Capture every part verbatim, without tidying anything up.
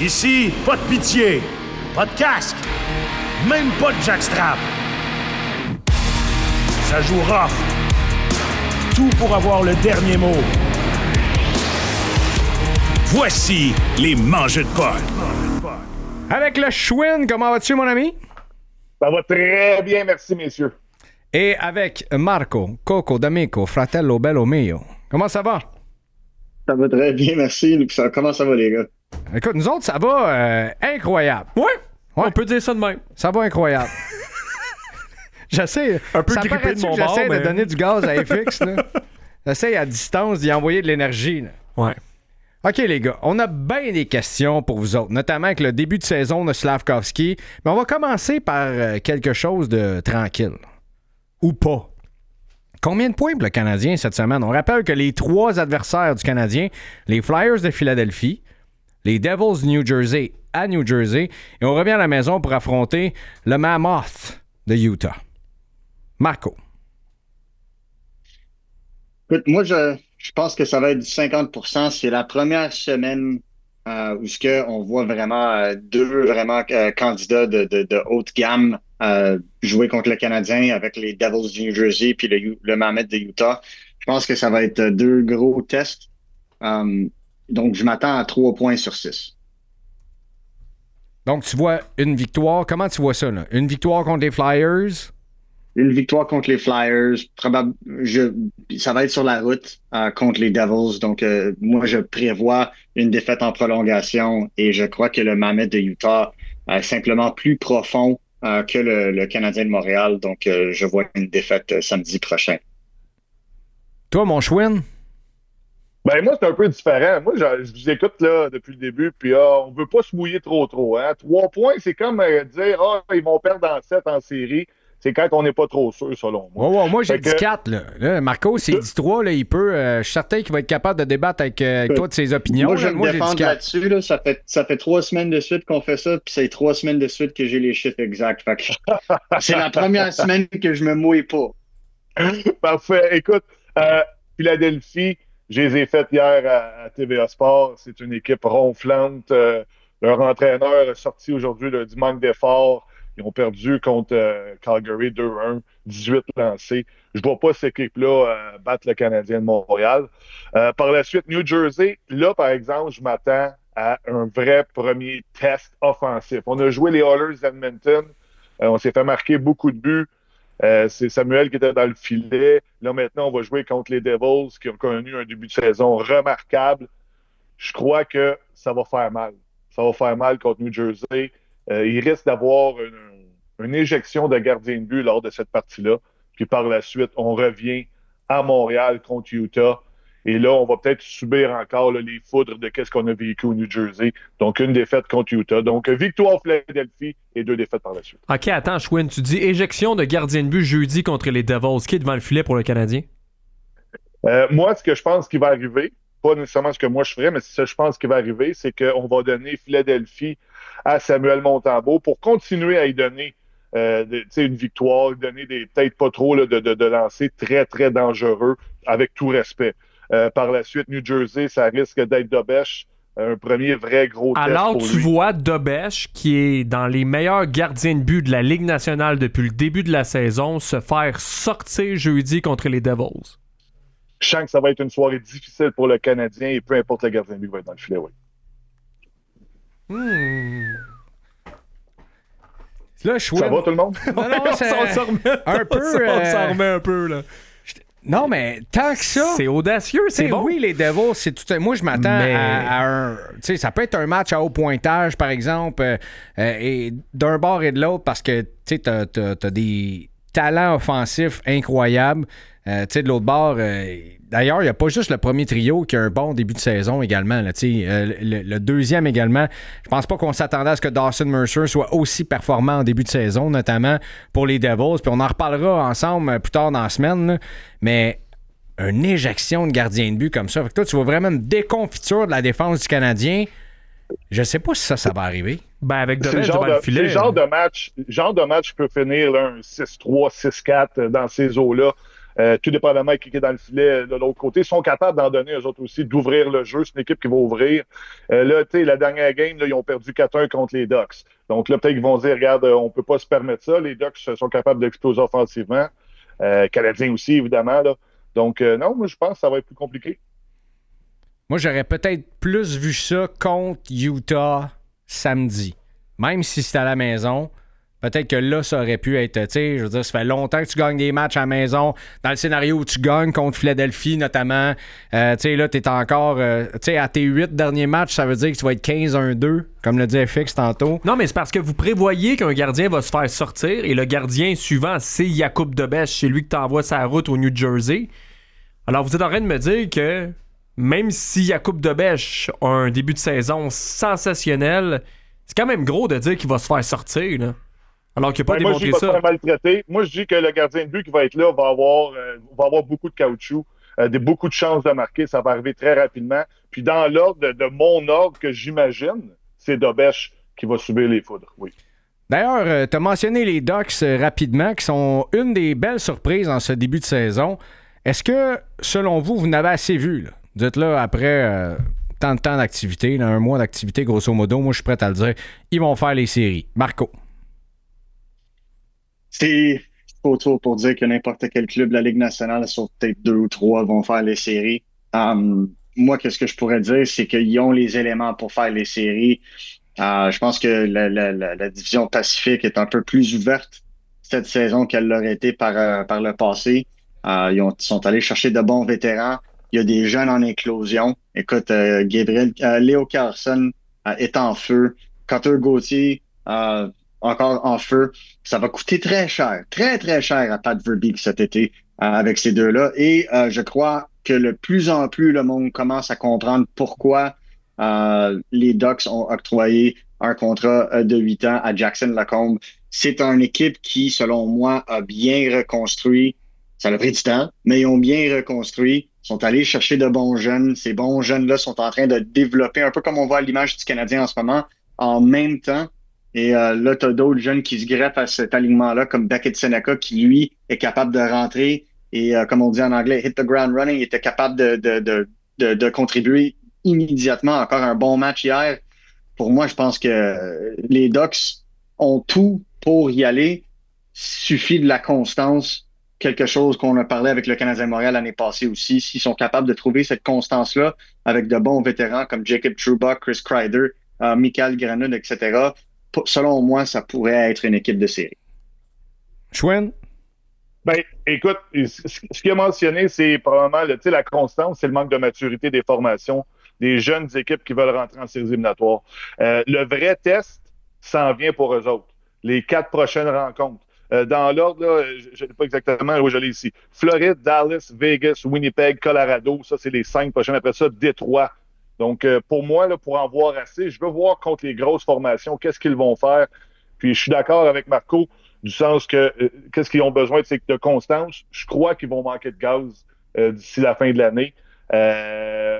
Ici, pas de pitié, pas de casque, même pas de jackstrap. Ça joue rough. Tout pour avoir le dernier mot. Voici les mangeux de potes. Avec le Schwinn, comment vas-tu, mon ami? Ça va très bien, merci, messieurs. Et avec Marco, Coco d'Amico, fratello bello mio. Comment ça va? Ça va très bien, merci. Comment ça va, les gars? Écoute, nous autres, ça va euh, incroyable. Ouais, Ouais. on peut dire ça de même. Ça va incroyable. J'essaie. Un peu ça grippé paraît-tu de mon que j'essaie bord, de mais- donner du gaz à F X, là. J'essaie à distance d'y envoyer de l'énergie, là. Ouais. OK, les gars, on a bien des questions pour vous autres, notamment avec le début de saison de Slavkovski. Mais on va commencer par euh, quelque chose de tranquille. Ou pas. Combien de points pour le Canadien cette semaine? On rappelle que les trois adversaires du Canadien, les Flyers de Philadelphie, les Devils de New Jersey à New Jersey, et on revient à la maison pour affronter le Mammoth de Utah. Marco. Écoute, moi, je, je pense que ça va être du cinquante pour cent. C'est la première semaine euh, où ce que on voit vraiment euh, deux vraiment euh, candidats de, de, de haute gamme euh, jouer contre le Canadien avec les Devils du New Jersey puis le, le Mammoth de Utah. Je pense que ça va être deux gros tests. Um, donc, je m'attends à trois points sur six. Donc, tu vois une victoire. Comment tu vois ça, là? Une victoire contre les Flyers? Une victoire contre les Flyers, probable, je, ça va être sur la route euh, contre les Devils. Donc, euh, moi, je prévois une défaite en prolongation et je crois que le Mammoth de Utah est simplement plus profond euh, que le, le Canadien de Montréal. Donc, euh, je vois une défaite euh, samedi prochain. Toi, mon Schwinn? Ben moi, c'est un peu différent. Moi, je, je vous écoute là depuis le début, puis ah, on veut pas se mouiller trop trop. Hein? Trois points, c'est comme euh, dire ah, ils vont perdre en sept en série. C'est quand on n'est pas trop sûr, selon moi. Oh, oh, moi, j'ai Fait dit que- quatre. Là. Là, Marco, s'il dit trois, là, il peut. euh, je suis certain qu'il va être capable de débattre avec, euh, avec toi de ses opinions. Moi, je là. vais Moi, me j'ai dit défendre quatre. là-dessus. Là. Ça fait, ça fait trois semaines de suite qu'on fait ça, puis c'est trois semaines de suite que j'ai les chiffres exacts. Fait que c'est la première semaine que je me mouille pas. Parfait. Écoute, euh, Philadelphie, je les ai faites hier à, à T V A Sport. C'est une équipe ronflante. Euh, leur entraîneur est sorti aujourd'hui là, du manque d'effort. Ils ont perdu contre euh, Calgary deux un, dix-huit lancés. Je ne vois pas cette équipe-là euh, battre le Canadien de Montréal. Euh, par la suite, New Jersey, là, par exemple, je m'attends à un vrai premier test offensif. On a joué les Oilers d'Edmonton. Euh, on s'est fait marquer beaucoup de buts. Euh, c'est Samuel qui était dans le filet. Là, maintenant, on va jouer contre les Devils qui ont connu un début de saison remarquable. Je crois que ça va faire mal. Ça va faire mal contre New Jersey. Euh, il risque d'avoir une, une éjection de gardien de but lors de cette partie-là. Puis par la suite, on revient à Montréal contre Utah. Et là, on va peut-être subir encore là, les foudres de qu'est-ce qu'on a vécu au New Jersey. Donc, une défaite contre Utah. Donc, victoire Philadelphie et deux défaites par la suite. OK, attends, Schwinn, tu dis éjection de gardien de but jeudi contre les Devils. Qui est devant le filet pour le Canadien? Euh, moi, ce que je pense qui va arriver, pas nécessairement ce que moi je ferais, mais ce que je pense qui va arriver, c'est qu'on va donner Philadelphie à Samuel Montembeault pour continuer à y donner euh, de, une victoire, donner des peut-être pas trop là, de, de, de lancers très, très dangereux, avec tout respect. Euh, par la suite, New Jersey, ça risque d'être Dobèche, un premier vrai gros test Alors, pour tu lui. vois Dobèche, qui est dans les meilleurs gardiens de but de la Ligue nationale depuis le début de la saison, se faire sortir jeudi contre les Devils. Je sens que ça va être une soirée difficile pour le Canadien et peu importe le gardien de but qui va être dans le filet, oui. Hmm. Là, Schwinn. Ça va tout le monde? Non, non, on c'est s'en s'en remet un peu, On s'en euh, remet un peu, là. Non, mais tant que ça. C'est audacieux, Tu sais, c'est bon. oui, les Devils, c'est tout. Moi, je m'attends Mais- à, à un. Tu sais, ça peut être un match à haut pointage, par exemple, euh, euh, et d'un bord et de l'autre, parce que tu sais, t'as, t'as, t'as des talents offensifs incroyables. Euh, tu sais, de l'autre bord, euh, d'ailleurs, il n'y a pas juste le premier trio qui a un bon début de saison également. Là, tu sais, euh, le, le deuxième également. Je pense pas qu'on s'attendait à ce que Dawson Mercer soit aussi performant en début de saison, notamment pour les Devils. Puis on en reparlera ensemble euh, plus tard dans la semaine. Là. Mais une éjection de gardien de but comme ça. Fait que toi, tu vois vraiment une déconfiture de la défense du Canadien. Je sais pas si ça, ça va arriver. Ben, avec C'est le Dobèche genre devant de, le filet. c'est le genre de match, genre de match qui peut finir là, un six trois, six quatre euh, dans ces eaux-là Euh, tout dépendamment qui est dans le filet de l'autre côté. Ils sont capables d'en donner, eux autres aussi, d'ouvrir le jeu. C'est une équipe qui va ouvrir. Euh, là, tu sais, la dernière game, là, ils ont perdu quatre un contre les Ducks. Donc là, peut-être qu'ils vont dire, regarde, on peut pas se permettre ça. Les Ducks sont capables d'exploser offensivement. Euh, Canadiens aussi, évidemment. Là. Donc, euh, non, moi, je pense que ça va être plus compliqué. Moi, j'aurais peut-être plus vu ça contre Utah samedi. Même si c'était à la maison, peut-être que là, ça aurait pu être, tu sais, je veux dire, ça fait longtemps que tu gagnes des matchs à la maison. Dans le scénario où tu gagnes contre Philadelphie, notamment, euh, tu sais, là, tu es encore, euh, tu sais, à tes huit derniers matchs, ça veut dire que tu vas être quinze un deux, comme le dit F X tantôt. Non, mais c'est parce que vous prévoyez qu'un gardien va se faire sortir et le gardien suivant, c'est Jakub Dobeš. C'est lui que t'envoies sa route au New Jersey. Alors, vous êtes en train de me dire que même si Jakub Dobeš a un début de saison sensationnel, c'est quand même gros de dire qu'il va se faire sortir, là. Alors qu'il n'a pas ben, démontré moi, je dis ça. pas maltraité. Moi, je dis que le gardien de but qui va être là va avoir, euh, va avoir beaucoup de caoutchouc, euh, des, beaucoup de chances de marquer. Ça va arriver très rapidement. Puis dans l'ordre de, de mon ordre que j'imagine, c'est Dobeš qui va subir les foudres. Oui. D'ailleurs, euh, tu as mentionné les Ducks euh, rapidement, qui sont une des belles surprises en ce début de saison. Est-ce que, selon vous, vous n'avez assez vu, là? Dites-le après euh, tant de temps d'activité, là, un mois d'activité, grosso modo. Moi, je suis prêt à le dire. Ils vont faire les séries. Marco. C'est trop tôt pour dire que n'importe quel club de la Ligue nationale, sur peut-être deux ou trois, vont faire les séries. Um, moi, qu'est-ce que je pourrais dire, c'est qu'ils ont les éléments pour faire les séries. Uh, je pense que la, la, la, la division Pacifique est un peu plus ouverte cette saison qu'elle l'aurait été par, euh, par le passé. Uh, ils, ont, ils sont allés chercher de bons vétérans. Il y a des jeunes en éclosion. Écoute, euh, Gabriel, euh, Léo Carlson euh, est en feu. Cutter Gauthier, euh, encore en feu. Ça va coûter très cher, très, très cher à Pat Verbeek cet été euh, avec ces deux-là. Et euh, je crois que de plus en plus, le monde commence à comprendre pourquoi euh, les Ducks ont octroyé un contrat euh, de huit ans à Jackson Lacombe. C'est une équipe qui, selon moi, a bien reconstruit. Ça a pris du temps, mais ils ont bien reconstruit. Ils sont allés chercher de bons jeunes. Ces bons jeunes-là sont en train de développer, un peu comme on voit à l'image du Canadien en ce moment, en même temps. Et euh, là, tu as d'autres jeunes qui se greffent à cet alignement-là, comme Beckett Seneca, qui, lui, est capable de rentrer. Et euh, comme on dit en anglais, hit the ground running, il était capable de, de, de, de, de contribuer immédiatement. Encore un bon match hier. Pour moi, je pense que les Ducks ont tout pour y aller. Suffit de la constance. Quelque chose qu'on a parlé avec le Canadien de Montréal l'année passée aussi. S'ils sont capables de trouver cette constance-là avec de bons vétérans comme Jacob Trouba, Chris Kreider, euh, Michael Granlund, et cetera, selon moi, ça pourrait être une équipe de série. Chouin? Ben, écoute, ce qu'il a mentionné, c'est probablement le, la constance, c'est le manque de maturité des formations, des jeunes équipes qui veulent rentrer en séries éliminatoires. Euh, le vrai test s'en vient pour eux autres. Les quatre prochaines rencontres. Euh, dans l'ordre, là, je ne sais pas exactement où je l'ai ici. Floride, Dallas, Vegas, Winnipeg, Colorado, ça, c'est les cinq prochaines. Après ça, Détroit. Donc, euh, pour moi, là, pour en voir assez, je veux voir contre les grosses formations, qu'est-ce qu'ils vont faire. Puis, je suis d'accord avec Marco, du sens que euh, qu'est-ce qu'ils ont besoin, c'est de constance. Je crois qu'ils vont manquer de gaz euh, d'ici la fin de l'année. Euh,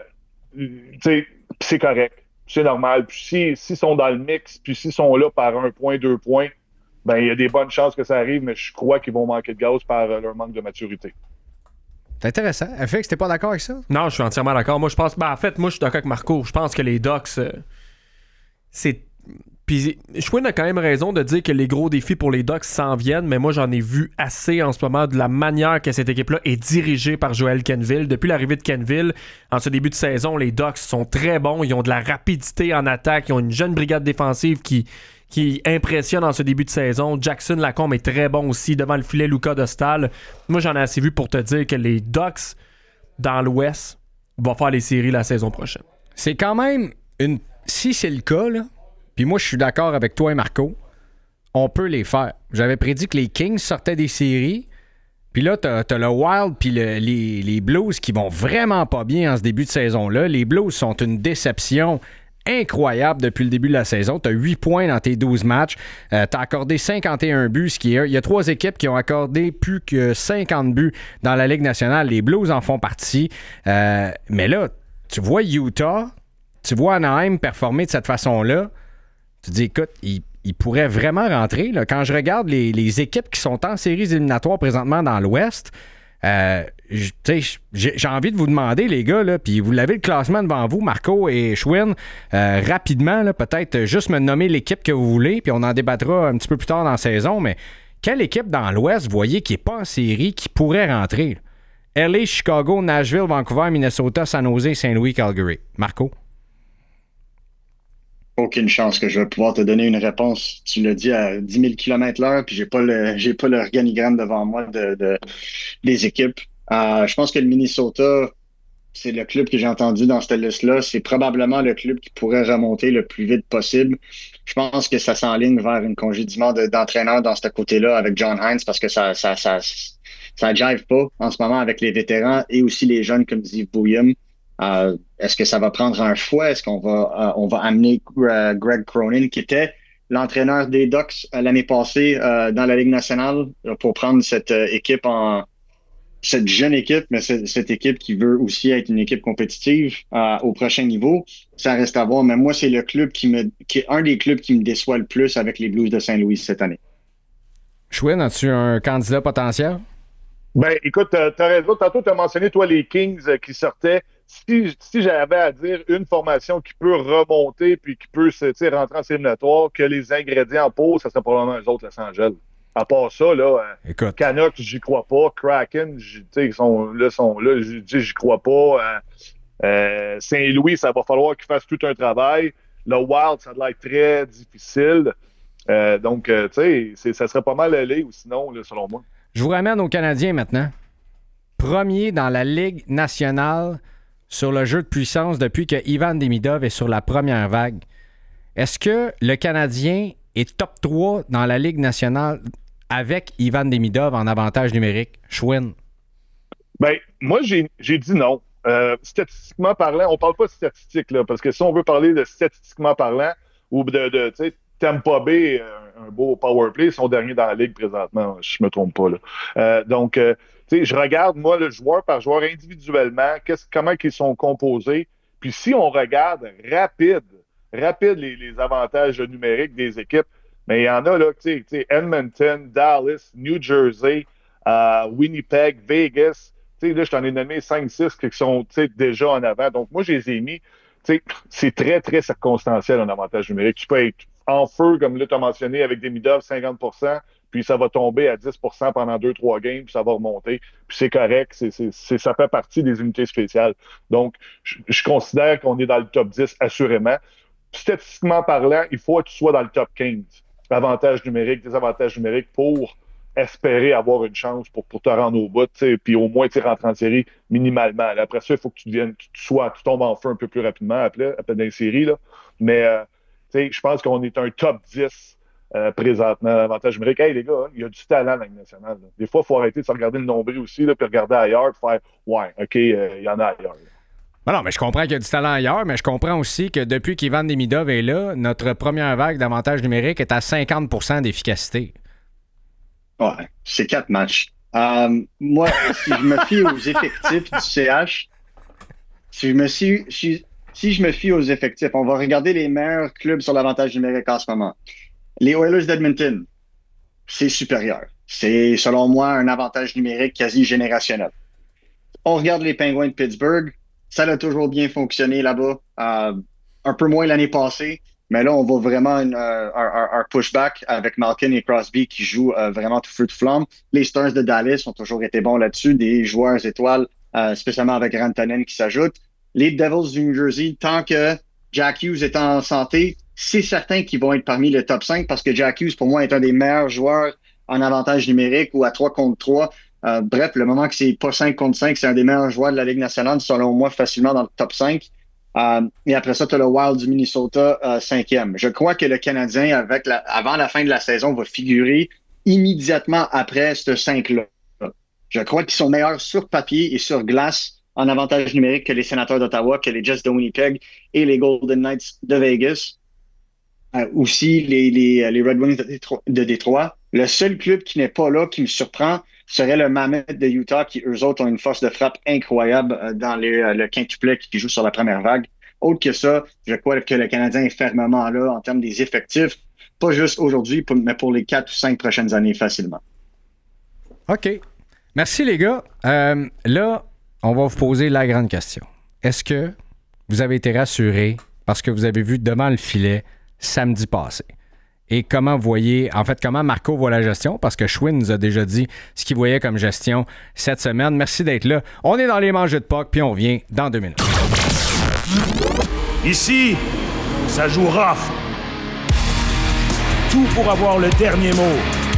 c'est correct, c'est normal. Puis, s'ils si sont dans le mix, puis s'ils sont là par un point, deux points, ben il y a des bonnes chances que ça arrive, mais je crois qu'ils vont manquer de gaz par euh, leur manque de maturité. C'est intéressant. F X, t'es pas d'accord avec ça? Non, je suis entièrement d'accord. Moi, je pense. Ben, en fait, moi, je suis d'accord avec Marco. Je pense que les Ducks, euh, c'est. Puis, Chouin a quand même raison de dire que les gros défis pour les Ducks s'en viennent, mais moi, j'en ai vu assez en ce moment de la manière que cette équipe-là est dirigée par Joel Quenneville. Depuis l'arrivée de Quenneville, en ce début de saison, les Ducks sont très bons. Ils ont de la rapidité en attaque. Ils ont une jeune brigade défensive qui. qui impressionne en ce début de saison. Jackson Lacombe est très bon aussi. Devant le filet, Luca Dostal. Moi, j'en ai assez vu pour te dire que les Ducks, dans l'Ouest, vont faire les séries la saison prochaine. C'est quand même une... Si c'est le cas, là, puis moi, je suis d'accord avec toi et Marco, on peut les faire. J'avais prédit que les Kings sortaient des séries, puis là, t'as, t'as le Wild puis le, les, les Blues qui vont vraiment pas bien en ce début de saison-là. Les Blues sont une déception incroyable depuis le début de la saison. Tu as huit points dans tes douze matchs. Euh, tu as accordé cinquante et un buts. Ce qui est, il y a trois équipes qui ont accordé plus que cinquante buts dans la Ligue nationale. Les Blues en font partie. Euh, mais là, tu vois Utah, tu vois Anaheim performer de cette façon-là. Tu te dis, écoute, ils il pourraient vraiment rentrer. Là. Quand je regarde les, les équipes qui sont en séries éliminatoires présentement dans l'Ouest, Euh, j- j'ai, j'ai envie de vous demander, les gars, là, puis vous l'avez le classement devant vous, Marco et Schwinn, euh, rapidement, là, peut-être juste me nommer l'équipe que vous voulez, puis on en débattra un petit peu plus tard dans la saison, mais quelle équipe dans l'Ouest, vous voyez, qui n'est pas en série, qui pourrait rentrer? L A, Chicago, Nashville, Vancouver, Minnesota, San Jose, Saint-Louis, Calgary. Marco? Aucune chance que je vais pouvoir te donner une réponse. Tu l'as dit à dix mille kilomètres l'heure, puis j'ai pas le j'ai pas l'organigramme devant moi de, de des équipes. Euh, je pense que le Minnesota, c'est le club que j'ai entendu dans cette liste-là. C'est probablement le club qui pourrait remonter le plus vite possible. Je pense que ça s'enligne vers un congédiement de, d'entraîneur dans ce côté-là avec John Hines parce que ça ça ça ça jive pas en ce moment avec les vétérans et aussi les jeunes comme dit William. Euh, est-ce que ça va prendre un choix? Est-ce qu'on va, euh, on va amener euh, Greg Cronin, qui était l'entraîneur des Ducks euh, l'année passée euh, dans la Ligue nationale, euh, pour prendre cette euh, équipe en cette jeune équipe, mais cette, cette équipe qui veut aussi être une équipe compétitive euh, au prochain niveau? Ça reste à voir. Mais moi, c'est le club qui me, qui est un des clubs qui me déçoit le plus avec les Blues de Saint-Louis cette année. Schwinn, as-tu un candidat potentiel? Ben, écoute, t'as, t'as raison. Tantôt, t'as mentionné, toi, les Kings euh, qui sortaient. Si, si j'avais à dire une formation qui peut remonter puis qui peut se, rentrer en éliminatoire, que les ingrédients pour, ça serait probablement eux autres, Los Angeles. À part ça, là, euh, Canucks, j'y crois pas. Kraken, ils sont là, sont là, j'y crois pas. Euh, euh, Saint-Louis, ça va falloir qu'ils fassent tout un travail. Le Wild, ça a l'air très difficile. Euh, donc, euh, tu sais, ça serait pas mal allé, ou sinon, là, selon moi. Je vous ramène aux Canadiens maintenant. Premier dans la Ligue nationale sur le jeu de puissance depuis que Ivan Demidov est sur la première vague. Est-ce que le Canadien est top trois dans la Ligue nationale avec Ivan Demidov en avantage numérique? Schwinn? Ben, moi, j'ai, j'ai dit non. Euh, statistiquement parlant, on parle pas de statistiques, là, parce que si on veut parler de statistiquement parlant, ou de, de tu sais, Tampa Bay, un, un beau power play, ils sont derniers dans la Ligue présentement, je me trompe pas, là. Euh, donc, euh, tu sais, je regarde, moi, le joueur par joueur individuellement, qu'est-ce, comment ils sont composés, puis si on regarde rapide, rapide les, les avantages numériques des équipes, mais il y en a, là, tu sais, Edmonton, Dallas, New Jersey, euh, Winnipeg, Vegas, tu sais, là, je t'en ai nommé cinq six qui sont, tu sais, déjà en avant. Donc, moi, je les ai mis, tu sais, c'est très, très circonstanciel en avantage numérique. Tu peux être en feu, comme là, tu as mentionné, avec Demidov, cinquante pour cent, puis ça va tomber à dix pour cent pendant deux trois games, puis ça va remonter. Puis c'est correct, c'est, c'est, c'est, ça fait partie des unités spéciales. Donc, je, je considère qu'on est dans le top dix, assurément. Statistiquement parlant, il faut que tu sois dans le top quinze. Avantages numériques, désavantages numériques pour espérer avoir une chance pour, pour te rendre au bout, puis au moins rentrer en série minimalement. Là, après ça, il faut que tu deviennes, tu, tu sois, tu tombes en feu un peu plus rapidement après, après dans les séries. Là. Mais euh, je pense qu'on est un top dix euh, présentement, avantage numérique. Hey les gars, hein, il y a du talent dans la Ligue nationale. Là. Des fois, il faut arrêter de se regarder le nombril aussi, puis regarder ailleurs, puis faire ouais, OK, il euh, y en a ailleurs. Là. Ben non, mais je comprends qu'il y a du talent ailleurs, mais je comprends aussi que depuis qu'Ivan Demidov est là, notre première vague d'avantage numérique est à cinquante pour cent d'efficacité. Ouais, c'est quatre matchs. Euh, moi, si je me fie aux effectifs du C H, si je me fie, si, si je me fie aux effectifs, on va regarder les meilleurs clubs sur l'avantage numérique en ce moment. Les Oilers d'Edmonton, c'est supérieur. C'est, selon moi, un avantage numérique quasi générationnel. On regarde les Penguins de Pittsburgh. Ça a toujours bien fonctionné là-bas. Euh, un peu moins l'année passée, mais là, on voit vraiment une, euh, un, un pushback avec Malkin et Crosby qui jouent euh, vraiment tout feu de flamme. Les Stars de Dallas ont toujours été bons là-dessus, des joueurs étoiles, euh, spécialement avec Rantanen qui s'ajoute. Les Devils du New Jersey, tant que Jack Hughes est en santé, c'est certain qu'ils vont être parmi le top cinq parce que Jack Hughes, pour moi, est un des meilleurs joueurs en avantage numérique ou à trois contre trois. Euh, bref, le moment que c'est pas cinq contre cinq, c'est un des meilleurs joueurs de la Ligue nationale, selon moi, facilement dans le top cinq. Euh, et après ça, tu as le Wild du Minnesota, euh, cinquième. Je crois que le Canadien, avec la, avant la fin de la saison, va figurer immédiatement après ce cinq-là. Je crois qu'ils sont meilleurs sur papier et sur glace en avantage numérique que les Sénateurs d'Ottawa, que les Jets de Winnipeg et les Golden Knights de Vegas. Euh, aussi, les, les, les Red Wings de Détroit, de Détroit. Le seul club qui n'est pas là, qui me surprend, serait le Mammoth de Utah, qui, eux autres, ont une force de frappe incroyable dans les, euh, le quintuplet qui joue sur la première vague. Autre que ça, je crois que le Canadien est fermement là en termes des effectifs, pas juste aujourd'hui, mais pour les quatre ou cinq prochaines années facilement. OK. Merci, les gars. Euh, là, on va vous poser la grande question. Est-ce que vous avez été rassuré parce que vous avez vu devant le filet samedi passé? Et comment vous voyez, en fait, comment Marco voit la gestion? Parce que Schwinn nous a déjà dit ce qu'il voyait comme gestion cette semaine. Merci d'être là. On est dans les manches de puck, puis on revient dans deux minutes. Ici, ça joue rough. Tout pour avoir le dernier mot.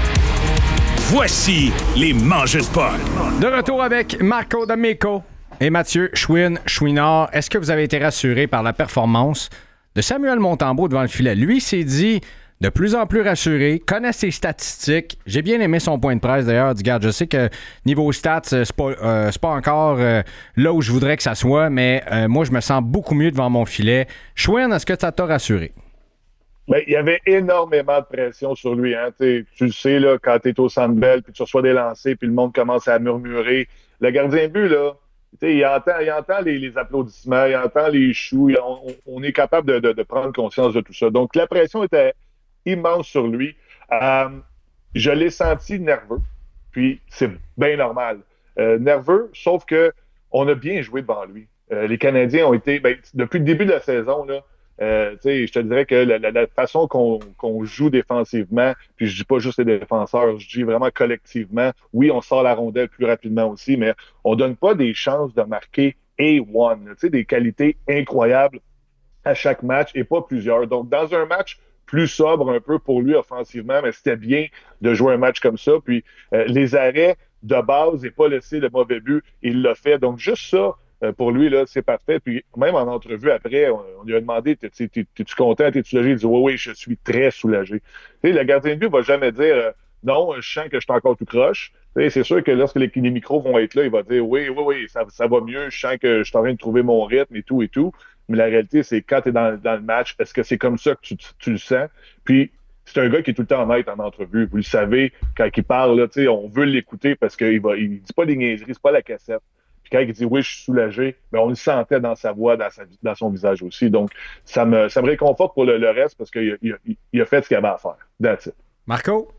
Voici les manches de puck. De retour avec Marco D'Amico et Mathieu Schwinn, Chouinard. Est-ce que vous avez été rassuré par la performance de Samuel Montembeault devant le filet? Lui s'est dit de plus en plus rassuré, connaît ses statistiques. J'ai bien aimé son point de presse d'ailleurs. Il dit, regarde, je sais que niveau stats, c'est pas, euh, c'est pas encore euh, là où je voudrais que ça soit, mais euh, moi, je me sens beaucoup mieux devant mon filet. Schwinn, est-ce que ça t'a rassuré? Ben, il y avait énormément de pression sur lui. Hein. Tu le sais, là, quand tu es au Centre Bell, puis tu reçois des lancers, puis le monde commence à murmurer. Le gardien de but, là, il entend, il entend les, les applaudissements, il entend les choux. Il, on, on est capable de, de, de prendre conscience de tout ça. Donc, la pression était immense sur lui. Euh, je l'ai senti nerveux, puis c'est bien normal. Euh, nerveux, sauf que on a bien joué devant lui. Euh, les Canadiens ont été, ben, depuis le début de la saison, là, euh, je te dirais que la, la, la façon qu'on, qu'on joue défensivement, puis je dis pas juste les défenseurs, je dis vraiment collectivement, oui, on sort la rondelle plus rapidement aussi, mais on donne pas des chances de marquer A un, des qualités incroyables à chaque match et pas plusieurs. Donc, dans un match plus sobre un peu pour lui offensivement, mais c'était bien de jouer un match comme ça. Puis euh, les arrêts de base et pas laisser le mauvais but, il l'a fait. Donc juste ça, euh, pour lui, là, c'est parfait. Puis même en entrevue après, on, on lui a demandé, t'es-tu, t'es-tu content, t'es-tu soulagé? Il dit, oui, oui, je suis très soulagé. Tu sais, le gardien de but va jamais dire, euh, non, je sens que je suis encore tout croche. Tu sais, c'est sûr que lorsque les, les micros vont être là, il va dire, oui, oui, oui, ça, ça va mieux, je sens que je suis en train de trouver mon rythme et tout et tout. Mais la réalité, c'est quand tu es dans, dans le match, est-ce que c'est comme ça que tu, tu le sens? Puis, c'est un gars qui est tout le temps honnête en entrevue. Vous le savez, quand il parle, là, on veut l'écouter parce qu'il va, il dit pas des niaiseries, c'est pas la cassette. Puis quand il dit « oui, je suis soulagé », ben, on le sentait dans sa voix, dans, sa, dans son visage aussi. Donc, ça me, ça me réconforte pour le, le reste parce qu'il a, il a, il a fait ce qu'il avait à faire. That's it. Marco?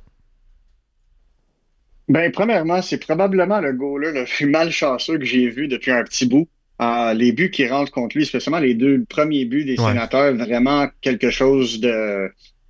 Ben, premièrement, c'est probablement le goaler le plus malchanceux que j'ai vu depuis un petit bout. Uh, les buts qui rentrent contre lui, spécialement les deux premiers buts des ouais. Sénateurs, vraiment quelque chose de,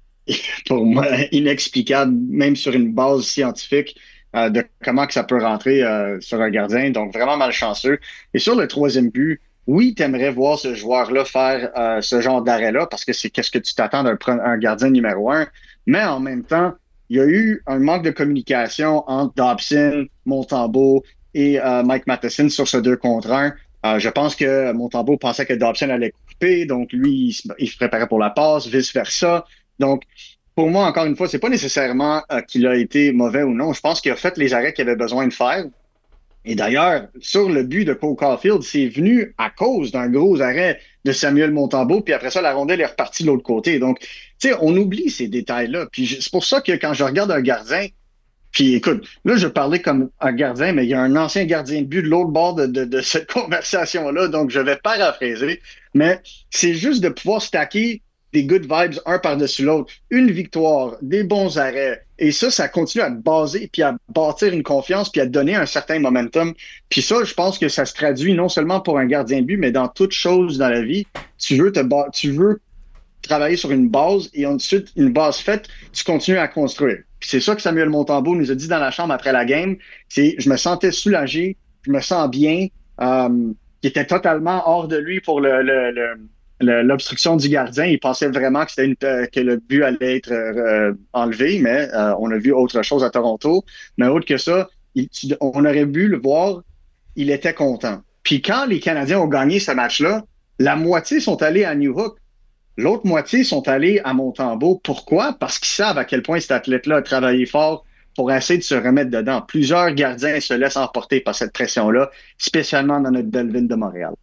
pour moi, inexplicable, même sur une base scientifique, uh, de comment que ça peut rentrer uh, sur un gardien. Donc, vraiment malchanceux. Et sur le troisième but, oui, t'aimerais voir ce joueur-là faire uh, ce genre d'arrêt-là, parce que c'est qu'est-ce que tu t'attends d'un un gardien numéro un. Mais en même temps, il y a eu un manque de communication entre Dobson, Montembeault et uh, Mike Matheson sur ce deux contre un. Euh, je pense que Montembeault pensait que Dobson allait couper, donc lui, il se, il se préparait pour la passe, vice-versa. Donc, pour moi, encore une fois, c'est pas nécessairement euh, qu'il a été mauvais ou non. Je pense qu'il a fait les arrêts qu'il avait besoin de faire. Et d'ailleurs, sur le but de Cole Caulfield, c'est venu à cause d'un gros arrêt de Samuel Montembeault, puis après ça, la rondelle est repartie de l'autre côté. Donc, tu sais, on oublie ces détails-là. Puis c'est pour ça que quand je regarde un gardien, puis écoute, là, je parlais comme un gardien, mais il y a un ancien gardien de but de l'autre bord de, de, de cette conversation-là, donc je vais paraphraser. Mais c'est juste de pouvoir stacker des good vibes un par-dessus l'autre, une victoire, des bons arrêts. Et ça, ça continue à baser, puis à bâtir une confiance, puis à donner un certain momentum. Puis ça, je pense que ça se traduit non seulement pour un gardien de but, mais dans toute chose dans la vie. Tu veux te ba- tu veux travailler sur une base, et ensuite, une base faite, tu continues à construire. Puis c'est ça que Samuel Montembeault nous a dit dans la chambre après la game. C'est, je me sentais soulagé, je me sens bien, euh, qui était totalement hors de lui pour le, le, le, le, l'obstruction du gardien. Il pensait vraiment que c'était une, que le but allait être euh, enlevé, mais euh, on a vu autre chose à Toronto. Mais autre que ça, il, on aurait pu le voir, il était content. Puis quand les Canadiens ont gagné ce match-là, la moitié sont allés à New Hook. L'autre moitié sont allés à Montembeault. Pourquoi? Parce qu'ils savent à quel point cet athlète-là a travaillé fort pour essayer de se remettre dedans. Plusieurs gardiens se laissent emporter par cette pression-là, spécialement dans notre belle ville de Montréal.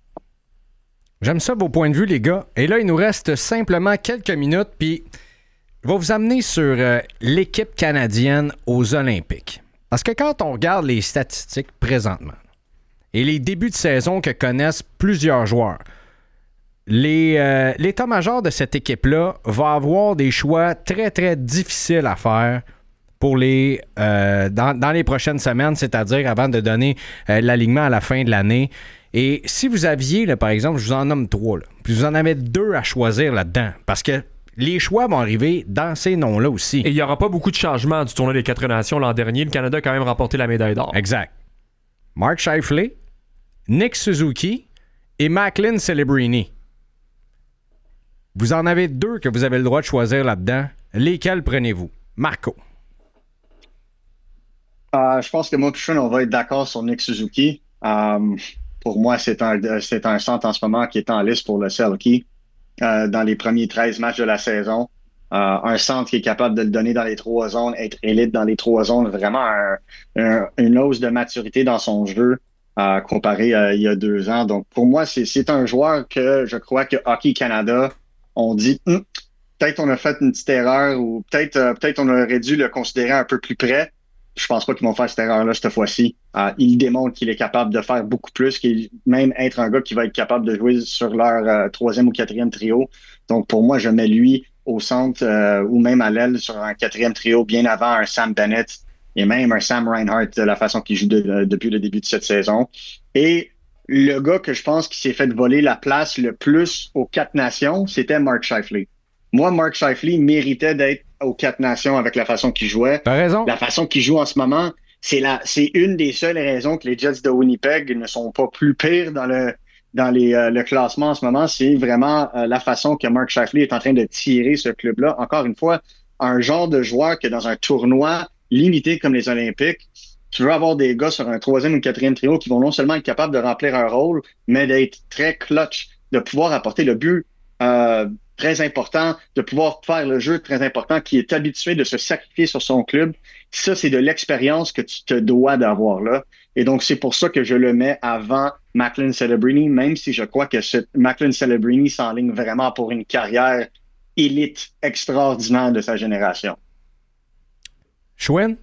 J'aime ça, vos points de vue, les gars. Et là, il nous reste simplement quelques minutes, puis je vais vous amener sur euh, l'équipe canadienne aux Olympiques. Parce que quand on regarde les statistiques présentement et les débuts de saison que connaissent plusieurs joueurs, Les, euh, l'état-major de cette équipe-là va avoir des choix très, très difficiles à faire pour les euh, dans, dans les prochaines semaines, c'est-à-dire avant de donner euh, l'alignement à la fin de l'année. Et si vous aviez, là, par exemple, je vous en nomme trois, là, puis vous en avez deux à choisir là-dedans, parce que les choix vont arriver dans ces noms-là aussi. Et il n'y aura pas beaucoup de changements du tournoi des Quatre Nations l'an dernier. Le Canada a quand même remporté la médaille d'or. Exact. Mark Scheifele, Nick Suzuki et Macklin Celebrini. Vous en avez deux que vous avez le droit de choisir là-dedans. Lesquels prenez-vous? Marco. Euh, je pense que moi et Sean, on va être d'accord sur Nick Suzuki. Euh, pour moi, c'est un, c'est un centre en ce moment qui est en liste pour le Selke. Euh, dans les premiers treize matchs de la saison. Euh, un centre qui est capable de le donner dans les trois zones, être élite dans les trois zones, vraiment un, un, une hausse de maturité dans son jeu euh, comparé à il y a deux ans. Donc, pour moi, c'est, c'est un joueur que je crois que Hockey Canada, on dit hm, peut-être on a fait une petite erreur ou peut-être euh, peut-être on aurait dû le considérer un peu plus près. Je pense pas qu'ils vont faire cette erreur-là cette fois-ci. Euh, il démontre qu'il est capable de faire beaucoup plus, qu'il même être un gars qui va être capable de jouer sur leur euh, troisième ou quatrième trio. Donc, pour moi, je mets lui au centre euh, ou même à l'aile sur un quatrième trio bien avant un Sam Bennett et même un Sam Reinhart de la façon qu'il joue de, de, depuis le début de cette saison. Et le gars que je pense qui s'est fait voler la place le plus aux Quatre Nations, c'était Mark Scheifele. Moi, Mark Scheifele méritait d'être aux Quatre Nations avec la façon qu'il jouait. T'as raison. La façon qu'il joue en ce moment, c'est la, c'est une des seules raisons que les Jets de Winnipeg ne sont pas plus pires dans le dans les, euh, le classement en ce moment. C'est vraiment euh, la façon que Mark Scheifele est en train de tirer ce club-là. Encore une fois, un genre de joueur que dans un tournoi limité comme les Olympiques, tu veux avoir des gars sur un troisième ou quatrième trio qui vont non seulement être capables de remplir un rôle, mais d'être très clutch, de pouvoir apporter le but euh, très important, de pouvoir faire le jeu très important, qui est habitué de se sacrifier sur son club. Ça, c'est de l'expérience que tu te dois d'avoir là. Et donc, c'est pour ça que je le mets avant Macklin Celebrini, même si je crois que ce Macklin Celebrini s'enligne vraiment pour une carrière élite extraordinaire de sa génération. Chouin?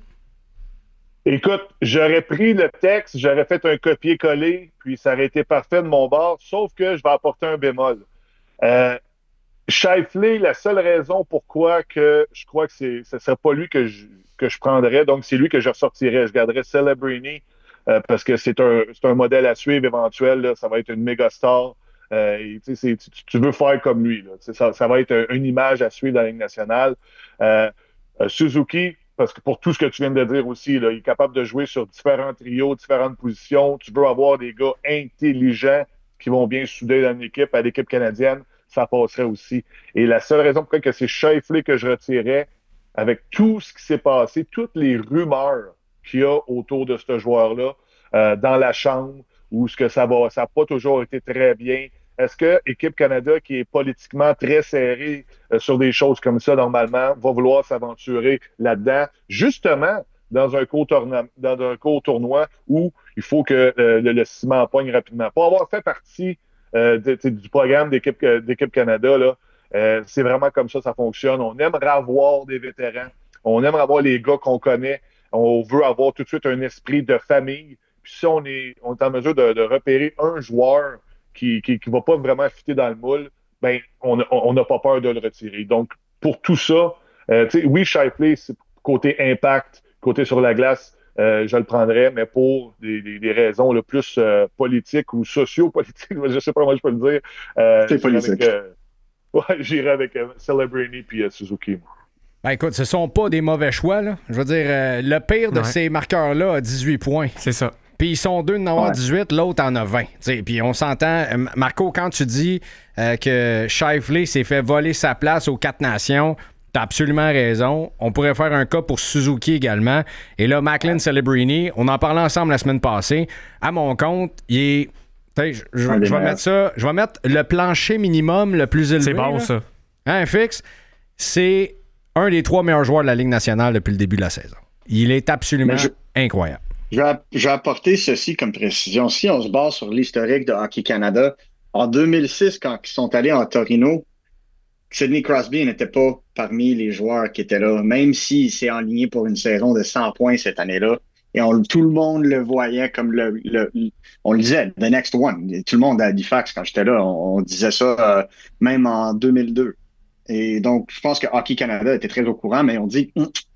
Écoute, j'aurais pris le texte, j'aurais fait un copier-coller, puis ça aurait été parfait de mon bord, sauf que je vais apporter un bémol. Euh, Scheifele, la seule raison pourquoi que je crois que c'est, ce ne serait pas lui que je, que je prendrais, donc c'est lui que je ressortirais. Je garderais Celebrini euh, parce que c'est un, c'est un modèle à suivre éventuel. Là, ça va être une méga star. Euh, et, c'est, tu, tu veux faire comme lui. Là, ça, ça va être un, une image à suivre dans la Ligue nationale. Euh, euh, Suzuki, parce que pour tout ce que tu viens de dire aussi, là, il est capable de jouer sur différents trios, différentes positions. Tu veux avoir des gars intelligents qui vont bien souder dans une équipe, à l'équipe canadienne. Ça passerait aussi. Et la seule raison pourquoi que c'est Scheifele que je retirais, avec tout ce qui s'est passé, toutes les rumeurs qu'il y a autour de ce joueur-là, euh, dans la chambre, où ce que ça va, ça n'a pas toujours été très bien. Est-ce que Équipe Canada, qui est politiquement très serrée euh, sur des choses comme ça, normalement, va vouloir s'aventurer là-dedans, justement, dans un court tournoi, dans un court tournoi où il faut que euh, le, le ciment pogne rapidement. Pour avoir fait partie Euh, de, du programme d'équipe, d'équipe Canada, là, euh, c'est vraiment comme ça ça fonctionne. On aimerait avoir des vétérans. On aimerait avoir les gars qu'on connaît. On veut avoir tout de suite un esprit de famille. Puis si on est, on est en mesure de, de repérer un joueur qui qui, qui va pas vraiment fitter dans le moule, ben on n'a pas peur de le retirer. Donc, pour tout ça, euh, oui, Scheifele, c'est côté impact, côté sur la glace, Euh, je le prendrais, mais pour des, des, des raisons le plus euh, politiques ou socio-politiques, je ne sais pas comment je peux le dire. Euh, C'est politique. Avec, euh, ouais, j'irai avec euh, Celebrini puis euh, Suzuki. Ben écoute, ce sont pas des mauvais choix, là. Je veux dire, euh, le pire de ouais. ces marqueurs-là a dix-huit points. C'est ça. Puis ils sont deux de n'en avoir ouais. dix-huit, l'autre en a vingt. T'sais, puis on s'entend, euh, Marco, quand tu dis euh, que Scheifele s'est fait voler sa place aux Quatre Nations, t'as absolument raison. On pourrait faire un cas pour Suzuki également. Et là, Macklin Celebrini, on en parlait ensemble la semaine passée. À mon compte, il est... Je, je, je vais mettre ça... Je vais mettre le plancher minimum le plus élevé. C'est bon, là. ça. Hein, fixe? C'est un des trois meilleurs joueurs de la Ligue nationale depuis le début de la saison. Il est absolument je, incroyable. Je vais, je vais apporter ceci comme précision. Si on se base sur l'historique de Hockey Canada, en deux mille six, quand ils sont allés en Torino, Sidney Crosby n'était pas parmi les joueurs qui étaient là, même s'il s'est enligné pour une saison de cent points cette année-là. Et on, tout le monde le voyait comme le, le, le... On le disait, the next one. Tout le monde à Halifax, quand j'étais là, on, on disait ça euh, même en deux mille deux. Et donc, je pense que Hockey Canada était très au courant, mais on dit, hum,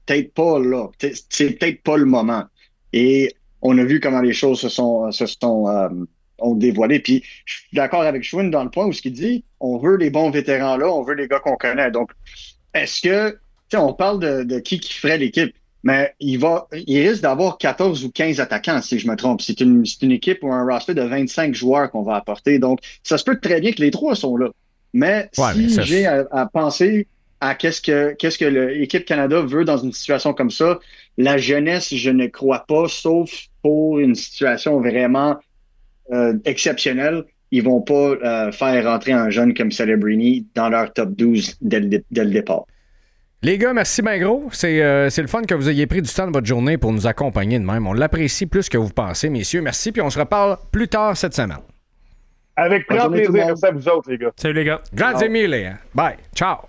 peut-être pas là. C'est peut-être pas le moment. Et on a vu comment les choses se sont, se sont euh, ont dévoilées. Puis je suis d'accord avec Schwinn dans le point où ce qu'il dit, on veut les bons vétérans là, on veut les gars qu'on connaît. Donc, est-ce que, tu sais, on parle de, de qui qui ferait l'équipe, mais il va, il risque d'avoir quatorze ou quinze attaquants, si je me trompe. C'est une, c'est une équipe ou un roster de vingt-cinq joueurs qu'on va apporter. Donc, ça se peut très bien que les trois sont là. Mais Ouais, si mais ça, j'ai à, à penser à qu'est-ce que qu'est-ce que l'équipe Canada veut dans une situation comme ça, la jeunesse, je ne crois pas, sauf pour une situation vraiment euh, exceptionnelle, ils vont pas euh, faire rentrer un jeune comme Celebrini dans leur top douze dès le, dès le départ. Les gars, merci bien gros. C'est, euh, c'est le fun que vous ayez pris du temps de votre journée pour nous accompagner de même. On l'apprécie plus que vous pensez, messieurs. Merci, puis on se reparle plus tard cette semaine. Avec grand Bonne journée, tout le plaisir. monde. Merci à vous autres, les gars. Salut les gars. Grazie mille. Bye. Ciao.